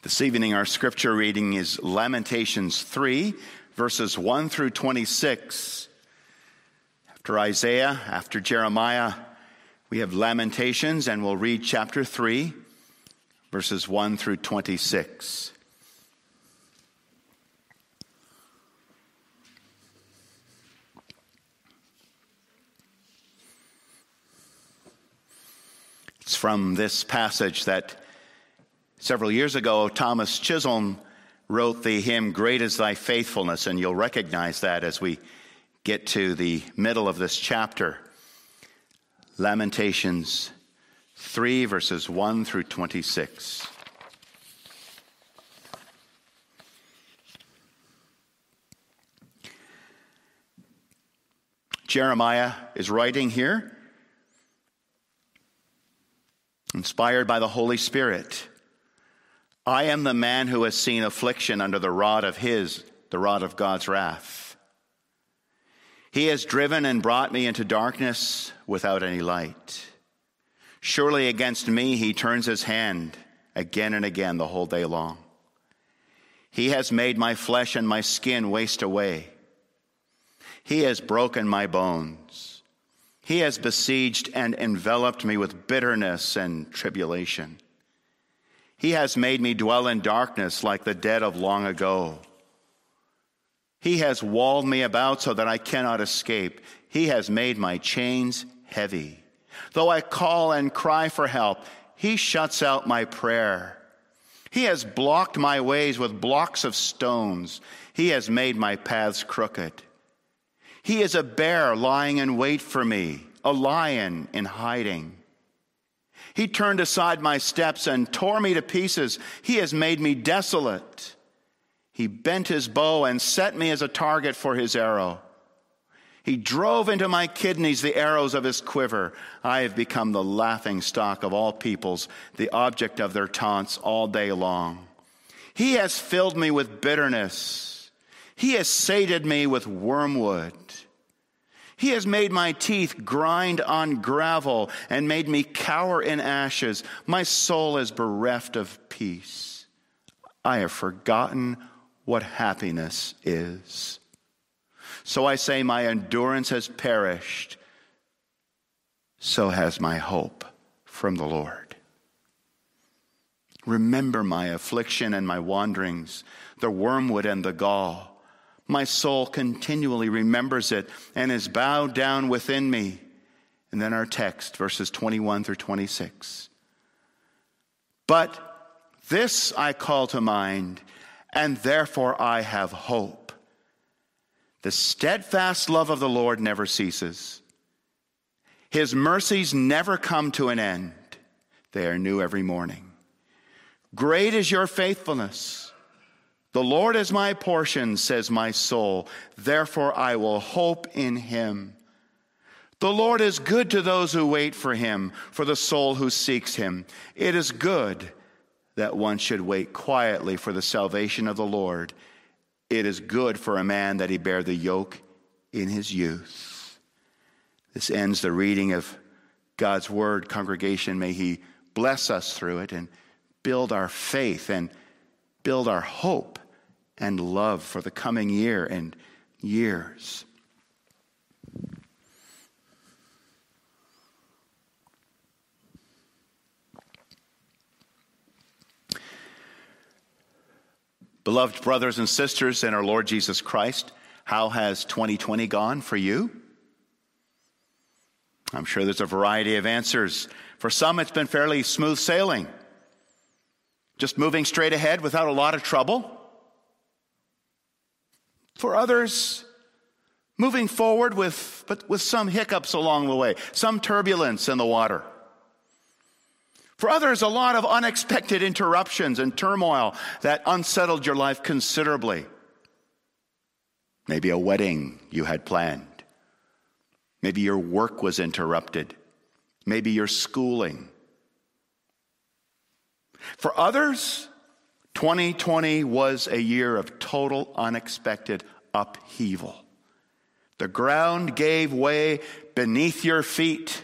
This evening, our scripture reading is Lamentations 3, verses 1 through 26. After Isaiah, after Jeremiah, we have Lamentations, and we'll read chapter 3, verses 1 through 26. It's from this passage that several years ago, Thomas Chisholm wrote the hymn, "Great is Thy Faithfulness," and you'll recognize that as we get to the middle of this chapter. Lamentations 3, verses 1 through 26. Jeremiah is writing here, inspired by the Holy Spirit. I am the man who has seen affliction under the rod of God's wrath. He has driven and brought me into darkness without any light. Surely against me he turns his hand again and again the whole day long. He has made my flesh and my skin waste away. He has broken my bones. He has besieged and enveloped me with bitterness and tribulation. He has made me dwell in darkness like the dead of long ago. He has walled me about so that I cannot escape. He has made my chains heavy. Though I call and cry for help, he shuts out my prayer. He has blocked my ways with blocks of stones. He has made my paths crooked. He is a bear lying in wait for me, a lion in hiding. He turned aside my steps and tore me to pieces. He has made me desolate. He bent his bow and set me as a target for his arrow. He drove into my kidneys the arrows of his quiver. I have become the laughing stock of all peoples, the object of their taunts all day long. He has filled me with bitterness. He has sated me with wormwood. He has made my teeth grind on gravel and made me cower in ashes. My soul is bereft of peace. I have forgotten what happiness is. So I say, my endurance has perished. So has my hope from the Lord. Remember my affliction and my wanderings, the wormwood and the gall. My soul continually remembers it and is bowed down within me. And then our text, verses 21 through 26. But this I call to mind, and therefore I have hope. The steadfast love of the Lord never ceases. His mercies never come to an end. They are new every morning. Great is your faithfulness. The Lord is my portion, says my soul. Therefore I will hope in him. The Lord is good to those who wait for him, for the soul who seeks him. It is good that one should wait quietly for the salvation of the Lord. It is good for a man that he bear the yoke in his youth. This ends the reading of God's word. Congregation, may he bless us through it and build our faith and build our hope and love for the coming year and years. Beloved brothers and sisters in our Lord Jesus Christ, how has 2020 gone for you? I'm sure there's a variety of answers. For some, it's been fairly smooth sailing. Just moving straight ahead without a lot of trouble. For others, moving forward but with some hiccups along the way, some turbulence in the water. For others, a lot of unexpected interruptions and turmoil that unsettled your life considerably. Maybe a wedding you had planned. Maybe your work was interrupted. Maybe your schooling. For others, 2020 was a year of total unexpected upheaval. The ground gave way beneath your feet,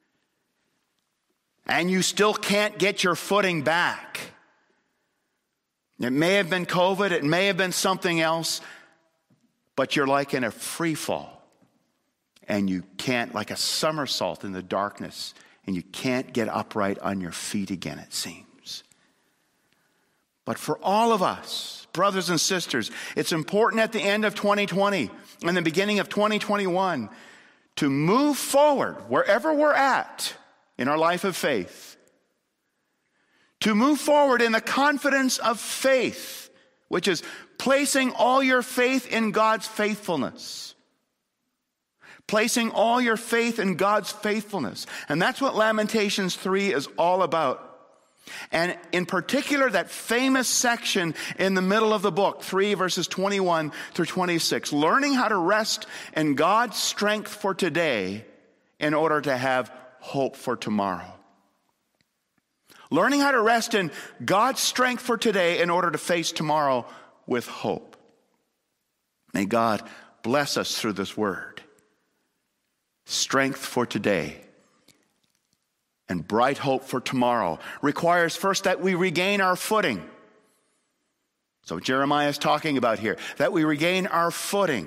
and you still can't get your footing back. It may have been COVID, it may have been something else, but you're like in a free fall. And you can't, like a somersault in the darkness, and you can't get upright on your feet again, it seems. But for all of us, brothers and sisters, it's important at the end of 2020 and the beginning of 2021 to move forward wherever we're at in our life of faith. To move forward in the confidence of faith, which is placing all your faith in God's faithfulness. Placing all your faith in God's faithfulness. And that's what Lamentations 3 is all about. And in particular, that famous section in the middle of the book, 3 verses 21 through 26, learning how to rest in God's strength for today in order to have hope for tomorrow. Learning how to rest in God's strength for today in order to face tomorrow with hope. May God bless us through this word. Strength for today and bright hope for tomorrow requires first that we regain our footing. So Jeremiah is talking about here, that we regain our footing.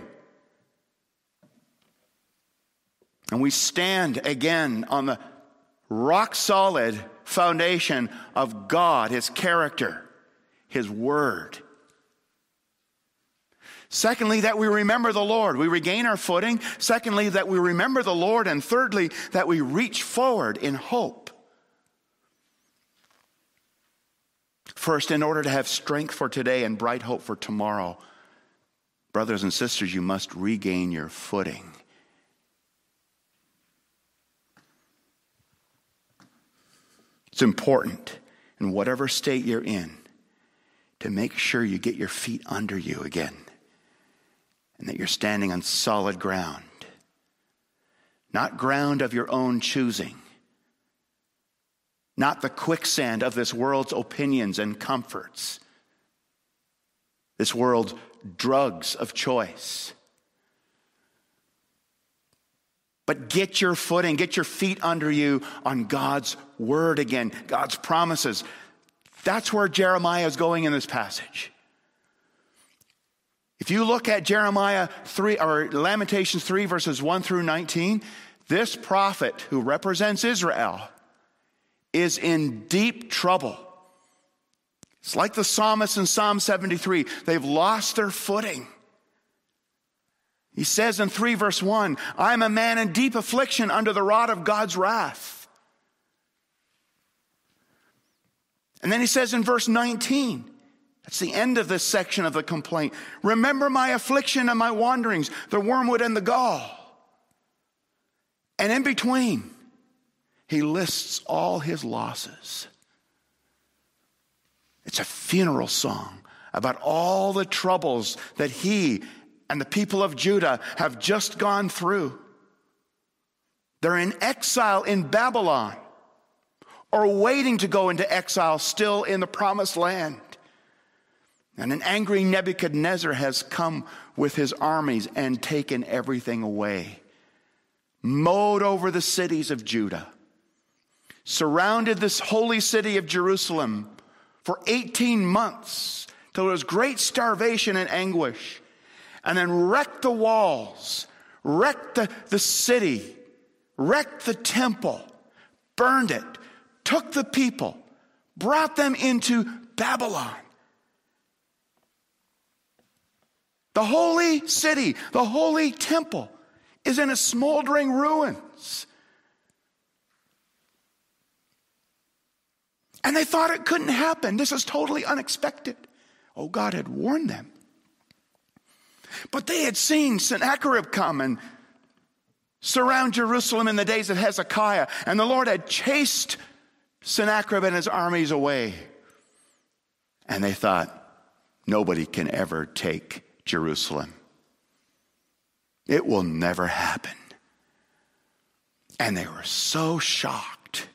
And we stand again on the rock-solid foundation of God, His character, His word. Secondly, that we remember the Lord. We regain our footing. Secondly, that we remember the Lord. And thirdly, that we reach forward in hope. First, in order to have strength for today and bright hope for tomorrow, brothers and sisters, you must regain your footing. It's important in whatever state you're in to make sure you get your feet under you again and that you're standing on solid ground, not ground of your own choosing, not the quicksand of this world's opinions and comforts, this world's drugs of choice. But get your footing, get your feet under you on God's word again, God's promises. That's where Jeremiah is going in this passage. If you look at Jeremiah 3 or Lamentations 3 verses 1 through 19, this prophet who represents Israel is in deep trouble. It's like the psalmist in Psalm 73. They've lost their footing. He says in 3 verse 1, I am a man in deep affliction under the rod of God's wrath. And then he says in verse 19, that's the end of this section of the complaint, remember my affliction and my wanderings, the wormwood and the gall. And in between, he lists all his losses. It's a funeral song about all the troubles that he and the people of Judah have just gone through. They're in exile in Babylon, or waiting to go into exile still in the promised land. And an angry Nebuchadnezzar has come with his armies and taken everything away, mowed over the cities of Judah, surrounded this holy city of Jerusalem for 18 months till there was great starvation and anguish, and then wrecked the walls, wrecked the city, wrecked the temple, burned it, took the people, brought them into Babylon. The holy city, the holy temple is in a smoldering ruins. And they thought it couldn't happen. This is totally unexpected. Oh, God had warned them. But they had seen Sennacherib come and surround Jerusalem in the days of Hezekiah. And the Lord had chased Sennacherib and his armies away. And they thought, nobody can ever take Jerusalem. It will never happen. And they were so shocked.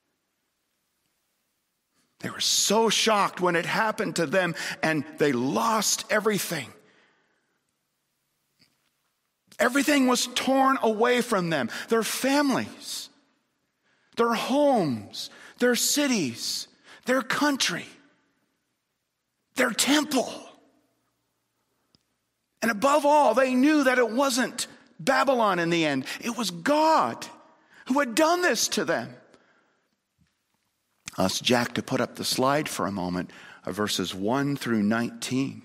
They were so shocked when it happened to them, and they lost everything. Everything was torn away from them. Their families, their homes, their cities, their country. their temple. And above all, they knew that it wasn't Babylon in the end. It was God who had done this to them. I'll ask Jack to put up the slide for a moment of verses 1 through 19.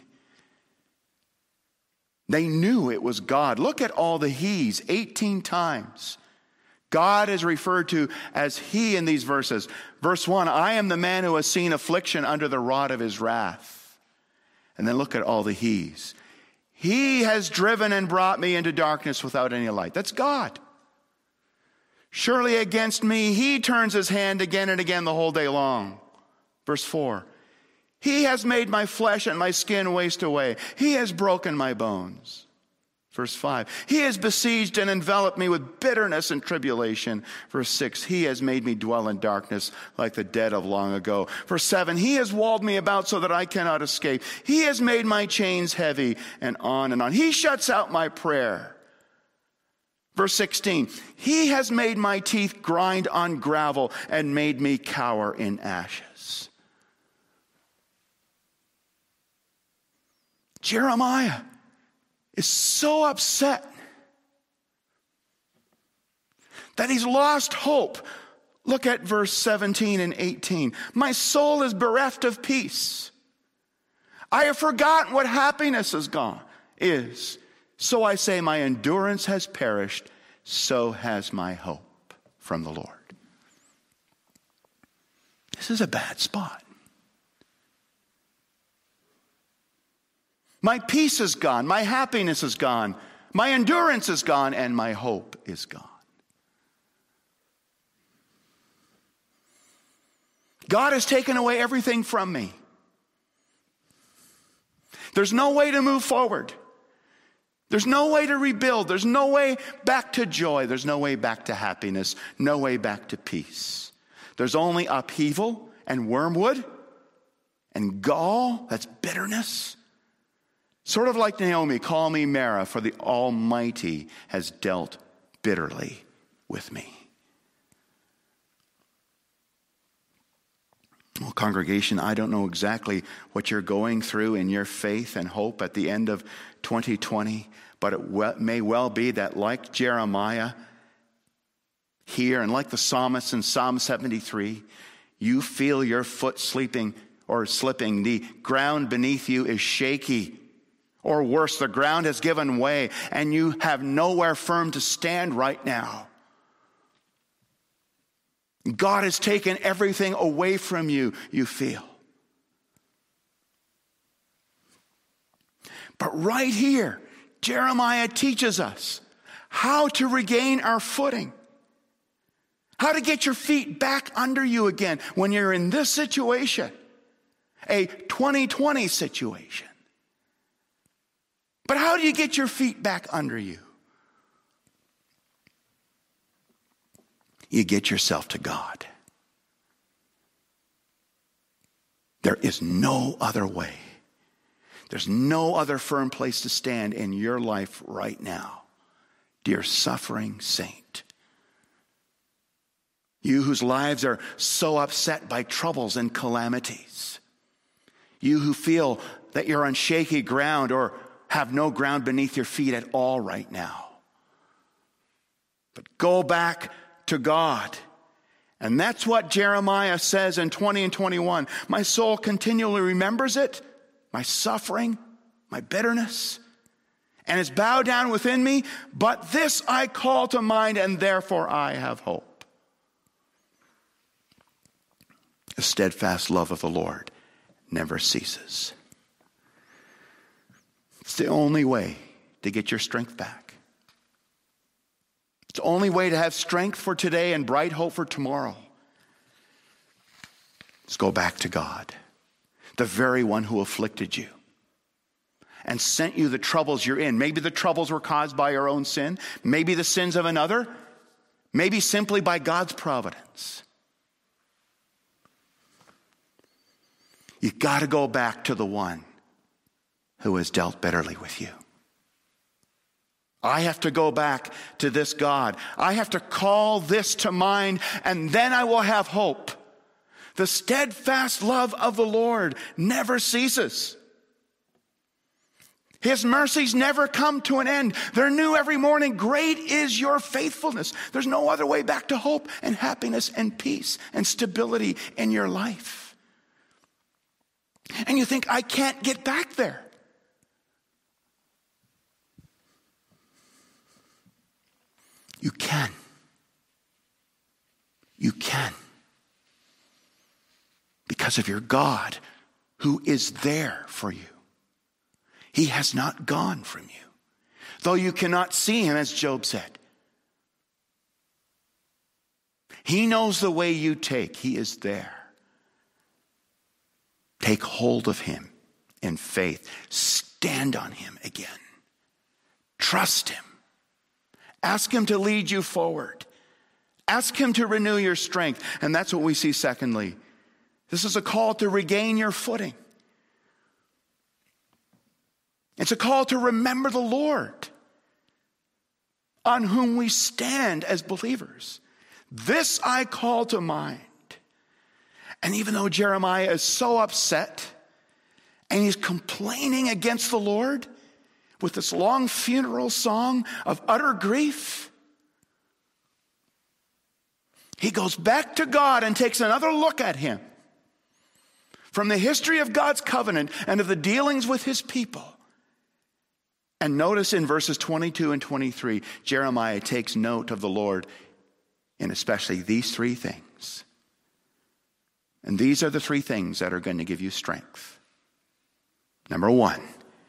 They knew it was God. Look at all the he's, 18 times. God is referred to as he in these verses. Verse 1, I am the man who has seen affliction under the rod of his wrath. And then look at all the he's. He has driven and brought me into darkness without any light. That's God. Surely against me he turns his hand again and again the whole day long. Verse 4, he has made my flesh and my skin waste away. He has broken my bones. Verse 5, he has besieged and enveloped me with bitterness and tribulation. Verse 6, he has made me dwell in darkness like the dead of long ago. Verse 7, he has walled me about so that I cannot escape. He has made my chains heavy, and on and on. He shuts out my prayer. Verse 16, he has made my teeth grind on gravel and made me cower in ashes. Jeremiah is so upset that he's lost hope. Look at verse 17 and 18. My soul is bereft of peace. I have forgotten what happiness is. So I say, my endurance has perished. So has my hope from the Lord. This is a bad spot. My peace is gone, my happiness is gone, my endurance is gone, and my hope is gone. God has taken away everything from me. There's no way to move forward. There's no way to rebuild. There's no way back to joy. There's no way back to happiness. No way back to peace. There's only upheaval and wormwood and gall. That's bitterness. Sort of like Naomi, call me Mara, for the Almighty has dealt bitterly with me. Well, congregation, I don't know exactly what you're going through in your faith and hope at the end of 2020, but it may well be that like Jeremiah here and like the psalmist in Psalm 73, you feel your foot slipping, the ground beneath you is shaky. Or worse, the ground has given way and you have nowhere firm to stand right now. God has taken everything away from you, you feel. But right here, Jeremiah teaches us how to regain our footing. How to get your feet back under you again when you're in this situation, a 2020 situation. But how do you get your feet back under you? You get yourself to God. There is no other way. There's no other firm place to stand in your life right now, dear suffering saint. You whose lives are so upset by troubles and calamities. You who feel that you're on shaky ground or have no ground beneath your feet at all right now. But go back to God. And that's what Jeremiah says in 20 and 21. My soul continually remembers it, my suffering, my bitterness, and is bowed down within me. But this I call to mind, and therefore I have hope. The steadfast love of the Lord never ceases. It's the only way to get your strength back. It's the only way to have strength for today and bright hope for tomorrow. Let's go back to God, the very one who afflicted you and sent you the troubles you're in. Maybe the troubles were caused by your own sin. Maybe the sins of another. Maybe simply by God's providence. You've got to go back to the one who has dealt bitterly with you. I have to go back to this God. I have to call this to mind, and then I will have hope. The steadfast love of the Lord never ceases. His mercies never come to an end. They're new every morning. Great is your faithfulness. There's no other way back to hope and happiness and peace and stability in your life. And you think, I can't get back there. You can. You can. Because of your God who is there for you. He has not gone from you. Though you cannot see him, as Job said. He knows the way you take. He is there. Take hold of him in faith. Stand on him again. Trust him. Ask him to lead you forward. Ask him to renew your strength. And that's what we see secondly. This is a call to regain your footing. It's a call to remember the Lord on whom we stand as believers. This I call to mind. And even though Jeremiah is so upset and he's complaining against the Lord with this long funeral song of utter grief, he goes back to God and takes another look at him from the history of God's covenant and of the dealings with his people. And notice in verses 22 and 23, Jeremiah takes note of the Lord in especially these three things. And these are the three things that are going to give you strength. Number one,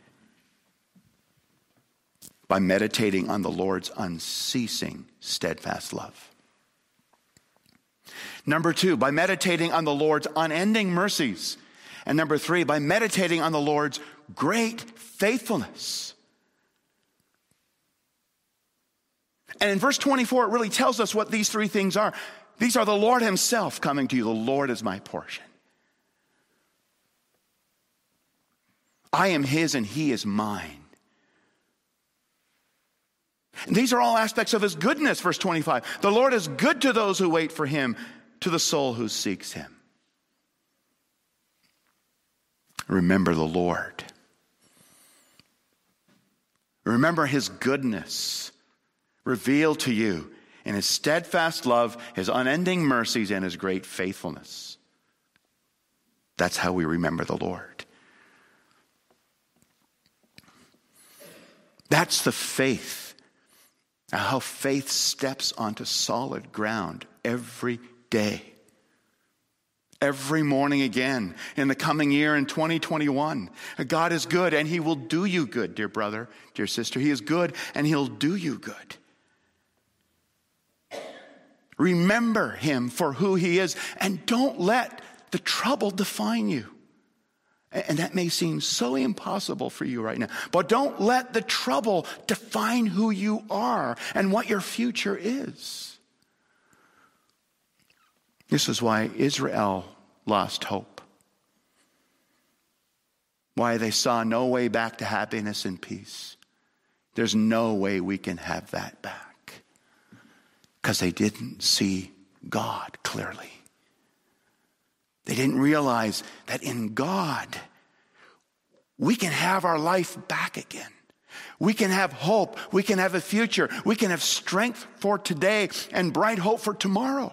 by meditating on the Lord's unceasing, steadfast love. Number two, by meditating on the Lord's unending mercies. And number three, by meditating on the Lord's great faithfulness. And in verse 24, it really tells us what these three things are. These are the Lord himself coming to you. The Lord is my portion. I am his and he is mine. And these are all aspects of his goodness, verse 25. The Lord is good to those who wait for him, to the soul who seeks him. Remember the Lord. Remember his goodness revealed to you in his steadfast love, his unending mercies, and his great faithfulness. That's how we remember the Lord. That's the faith. How faith steps onto solid ground every day. Every morning again in the coming year in 2021. God is good and he will do you good, dear brother, dear sister. He is good and he'll do you good. Remember him for who he is and don't let the trouble define you. And that may seem so impossible for you right now, but don't let the trouble define who you are and what your future is. This is why Israel lost hope. Why they saw no way back to happiness and peace. There's no way we can have that back. Because they didn't see God clearly. They didn't realize that in God, we can have our life back again. We can have hope. We can have a future. We can have strength for today and bright hope for tomorrow.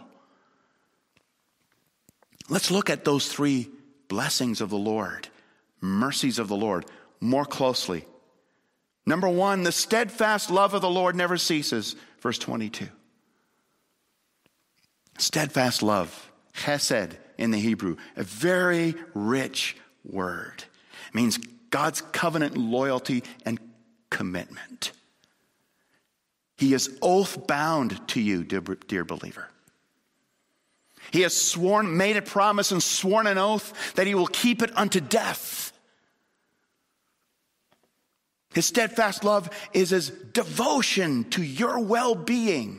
Let's look at those three blessings of the Lord, mercies of the Lord, more closely. Number one, the steadfast love of the Lord never ceases. Verse 22. Steadfast love, chesed in the Hebrew, a very rich word. It means God's covenant loyalty and commitment. He is oath bound to you, dear believer. He has made a promise and sworn an oath that he will keep it unto death. His steadfast love is his devotion to your well-being.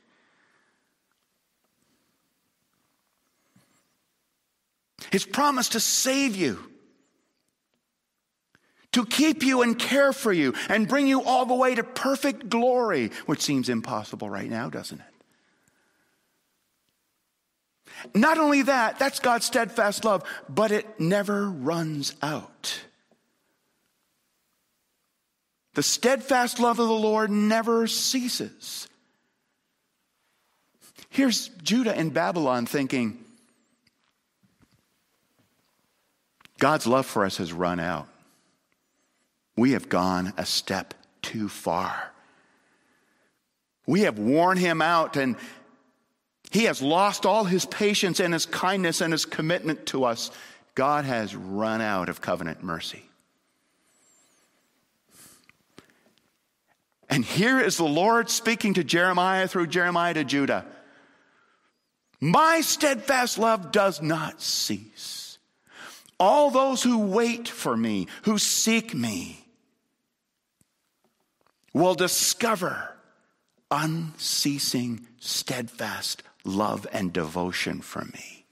His promise to save you, to keep you and care for you, and bring you all the way to perfect glory, which seems impossible right now, doesn't it? Not only that, that's God's steadfast love, but it never runs out. The steadfast love of the Lord never ceases. Here's Judah in Babylon thinking, God's love for us has run out. We have gone a step too far. We have worn him out, and he has lost all his patience and his kindness and his commitment to us. God has run out of covenant mercy. And here is the Lord speaking to Jeremiah through Jeremiah to Judah. My steadfast love does not cease. All those who wait for me, who seek me, will discover unceasing, steadfast love and devotion for me.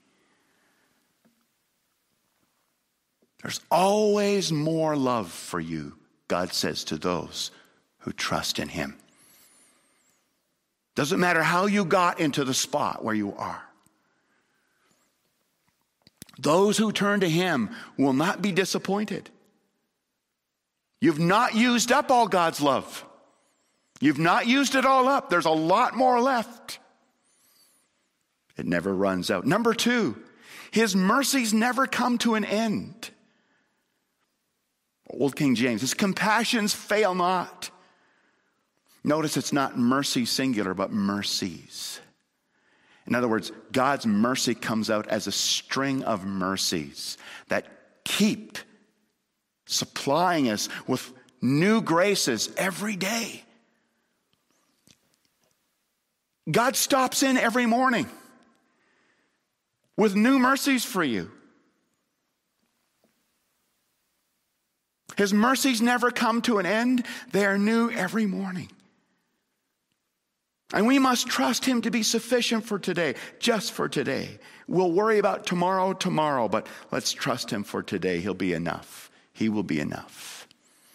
There's always more love for you, God says to those who trust in him. Doesn't matter how you got into the spot where you are. Those who turn to him will not be disappointed. You've not used up all God's love. You've not used it all up. There's a lot more left. It never runs out. Number 2, his mercies never come to an end. Old King James, his compassions fail not. Notice it's not mercy singular, but mercies. In other words, God's mercy comes out as a string of mercies that keep supplying us with new graces every day. God stops in every morning with new mercies for you. His mercies never come to an end. They are new every morning. And we must trust him to be sufficient for today, just for today. We'll worry about tomorrow, but let's trust him for today. He'll be enough. He will be enough.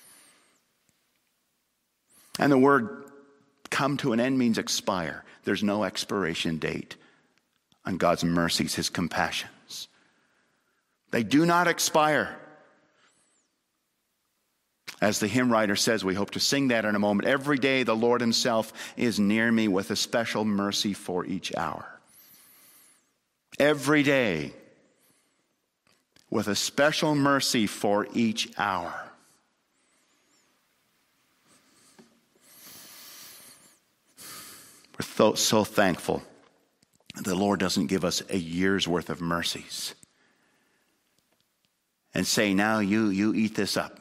And the word come to an end means expire. There's no expiration date on God's mercies, his compassions. They do not expire. As the hymn writer says, we hope to sing that in a moment. Every day the Lord himself is near me with a special mercy for each hour. Every day with a special mercy for each hour. We're so thankful the Lord doesn't give us a year's worth of mercies and say, now you eat this up.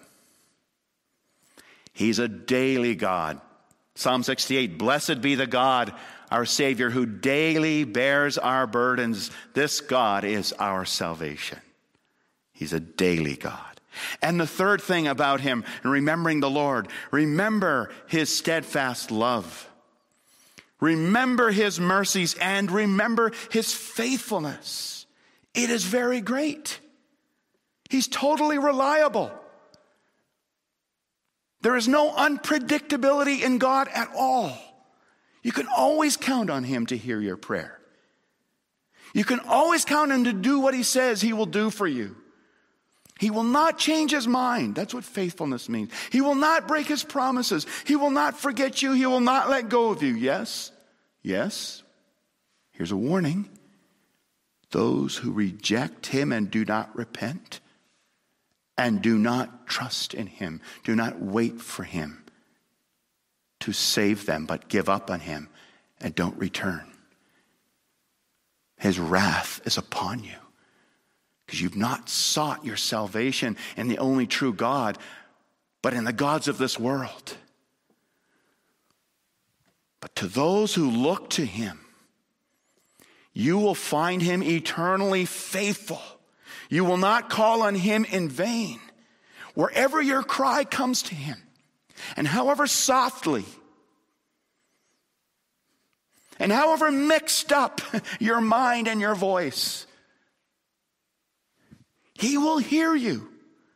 He's a daily God. Psalm 68, blessed be the God, our Savior, who daily bears our burdens. This God is our salvation. He's a daily God. And the third thing about him, remembering the Lord, remember his steadfast love. Remember his mercies and remember his faithfulness. It is very great. He's totally reliable. There is no unpredictability in God at all. You can always count on him to hear your prayer. You can always count on him to do what he says he will do for you. He will not change his mind. That's what faithfulness means. He will not break his promises. He will not forget you. He will not let go of you. Yes? Yes? Here's a warning. Those who reject him and do not repent and do not trust in him, do not wait for him to save them, but give up on him and don't return. His wrath is upon you because you've not sought your salvation in the only true God, but in the gods of this world. But to those who look to him, you will find him eternally faithful. You will not call on him in vain. Wherever your cry comes to him, and however softly, and however mixed up your mind and your voice, he will hear you.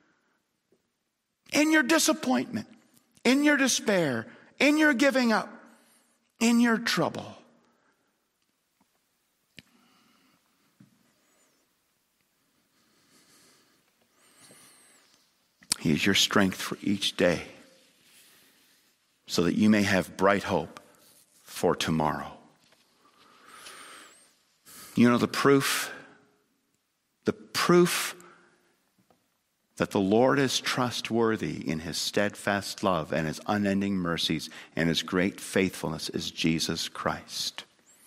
In your disappointment, in your despair, in your giving up, in your trouble. He is your strength for each day, so that you may have bright hope for tomorrow. You know, the proof that the Lord is trustworthy in his steadfast love and his unending mercies and his great faithfulness is Jesus Christ.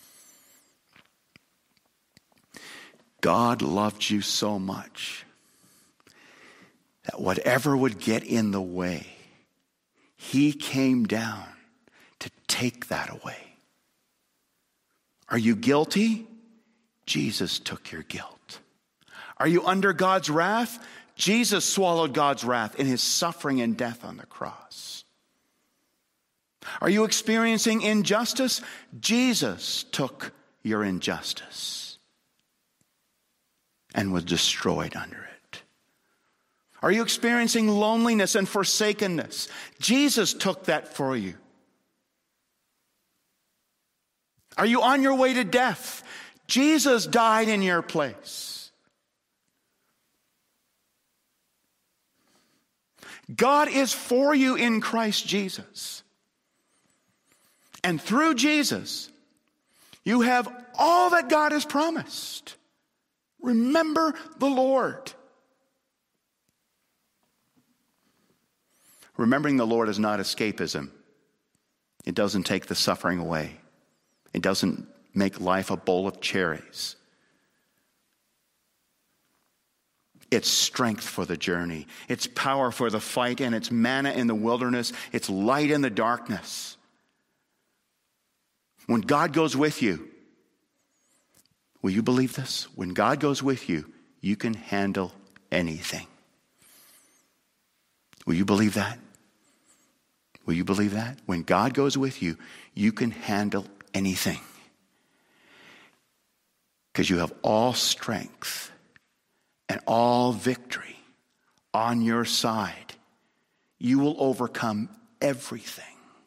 God loved you so much that whatever would get in the way, he came down to take that away. Are you guilty? Jesus took your guilt. Are you under God's wrath? Jesus swallowed God's wrath in his suffering and death on the cross. Are you experiencing injustice? Jesus took your injustice and was destroyed under it. Are you experiencing loneliness and forsakenness? Jesus took that for you. Are you on your way to death? Jesus died in your place. God is for you in Christ Jesus. And through Jesus, you have all that God has promised. Remember the Lord. Remembering the Lord is not escapism. It doesn't take the suffering away. It doesn't make life a bowl of cherries. It's strength for the journey. It's power for the fight, and it's manna in the wilderness. It's light in the darkness. When God goes with you, will you believe this? When God goes with you, you can handle anything. Will you believe that? Will you believe that? When God goes with you, you can handle anything. Because you have all strength and all victory on your side. You will overcome everything.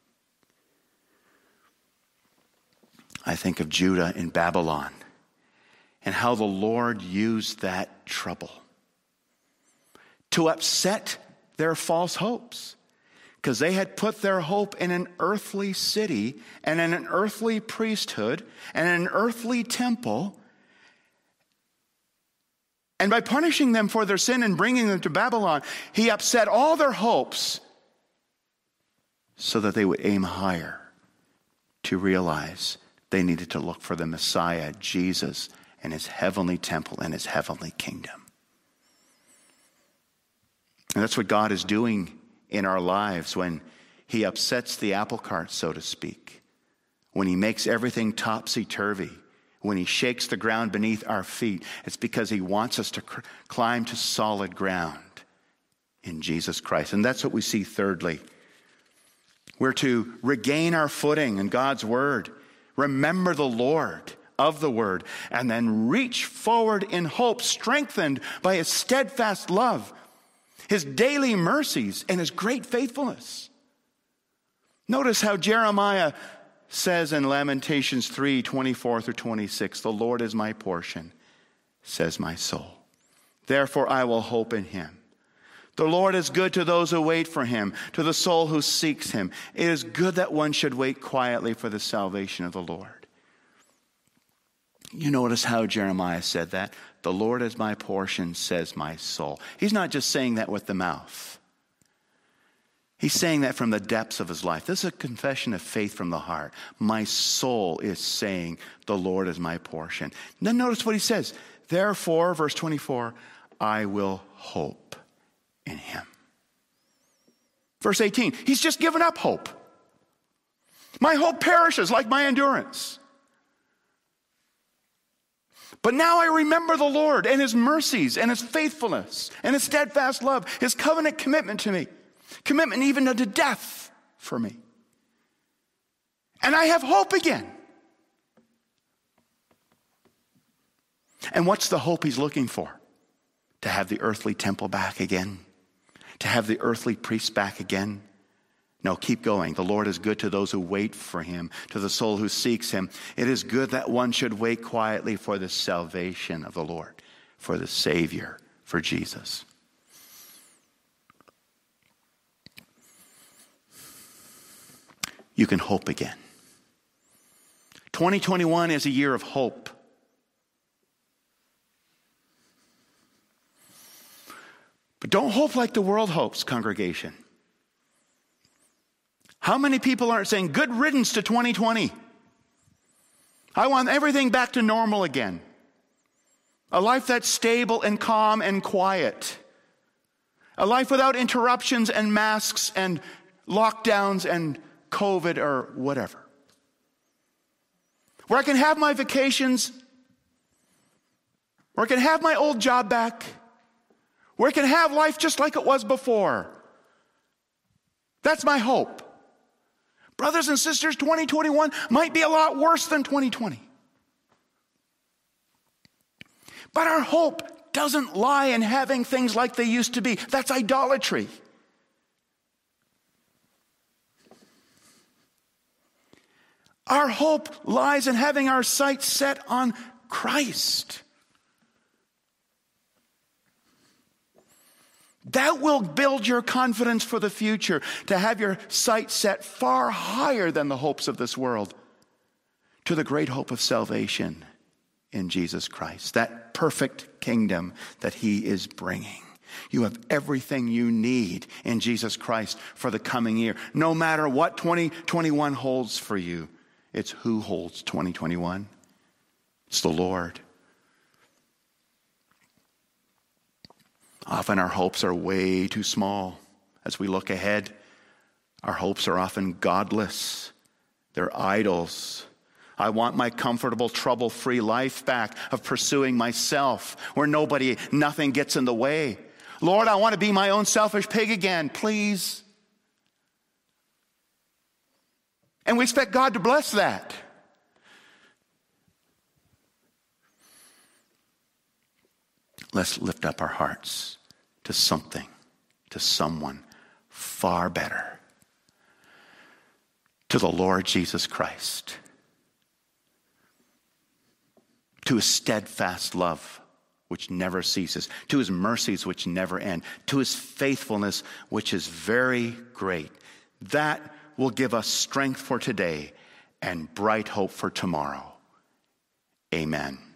I think of Judah in Babylon and how the Lord used that trouble to upset their false hopes. Because they had put their hope in an earthly city and in an earthly priesthood and in an earthly temple. And by punishing them for their sin and bringing them to Babylon, he upset all their hopes so that they would aim higher to realize they needed to look for the Messiah, Jesus, and his heavenly temple and his heavenly kingdom. And that's what God is doing in our lives when he upsets the apple cart, so to speak, when he makes everything topsy-turvy, when he shakes the ground beneath our feet. It's because he wants us to climb to solid ground in Jesus Christ. And that's what we see thirdly. We're to regain our footing in God's word, remember the Lord of the word, and then reach forward in hope, strengthened by his steadfast love, his daily mercies, and his great faithfulness. Notice how Jeremiah says in Lamentations 3:24-26, the Lord is my portion, says my soul. Therefore I will hope in him. The Lord is good to those who wait for him, to the soul who seeks him. It is good that one should wait quietly for the salvation of the Lord. You notice how Jeremiah said that? The Lord is my portion, says my soul. He's not just saying that with the mouth. He's saying that from the depths of his life. This is a confession of faith from the heart. My soul is saying, the Lord is my portion. And then notice what he says. Therefore, verse 24, I will hope in him. Verse 18, he's just given up hope. My hope perishes like my endurance. But now I remember the Lord and his mercies and his faithfulness and his steadfast love, his covenant commitment to me, commitment even unto death for me. And I have hope again. And what's the hope he's looking for? To have the earthly temple back again? To have the earthly priest back again? No, keep going. The Lord is good to those who wait for him, to the soul who seeks him. It is good that one should wait quietly for the salvation of the Lord, for the Savior, for Jesus. you can hope again. 2021 is a year of hope. But don't hope like the world hopes, congregation. How many people aren't saying, good riddance to 2020? I want everything back to normal again. A life that's stable and calm and quiet. A life without interruptions and masks and lockdowns and COVID or whatever. Where I can have my vacations. Where I can have my old job back. Where I can have life just like it was before. That's my hope. Brothers and sisters, 2021 might be a lot worse than 2020. But our hope doesn't lie in having things like they used to be. That's idolatry. Our hope lies in having our sights set on Christ. That will build your confidence for the future, to have your sight set far higher than the hopes of this world, to the great hope of salvation in Jesus Christ, that perfect kingdom that he is bringing. You have everything you need in Jesus Christ for the coming year. No matter what 2021 holds for you, it's who holds 2021. It's the Lord. Often our hopes are way too small. As we look ahead, our hopes are often godless. They're idols. I want my comfortable, trouble-free life back of pursuing myself, where nothing gets in the way. Lord, I want to be my own selfish pig again, please. And we expect God to bless that. Let's lift up our hearts to something, to someone far better, to the Lord Jesus Christ, to his steadfast love which never ceases, to his mercies which never end, to his faithfulness which is very great. That will give us strength for today and bright hope for tomorrow. Amen.